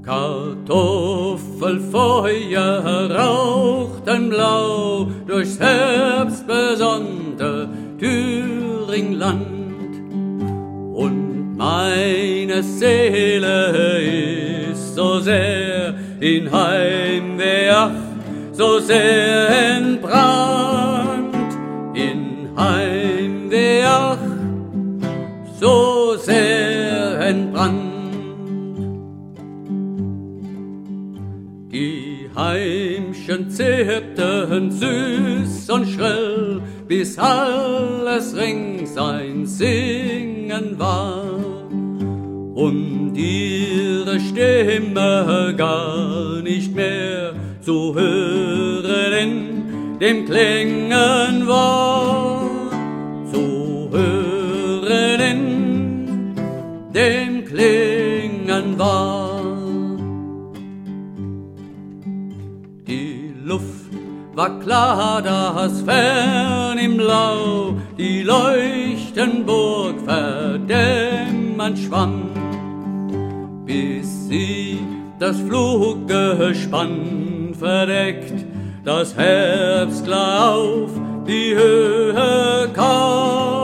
Kartoffelfeuer rauchten blau durchs herbstbesonnte Thüringland. Und meine Seele ist so sehr in Heimweh, ach, so sehr entbrannt. In Heimweh, ach, so sehr entbrannt. Die Heimchen zirpten süß und schrill, bis alles rings ein Singen war. Und ihre Stimme gar nicht mehr zu hören in dem Klingen war. Zu hören in dem Klingen war. Die Luft war klar, das fern im Blau die Leuchtenburg verdämmend schwamm, bis sie das Fluggespann verdeckt, das Herbstklar auf die Höhe kam.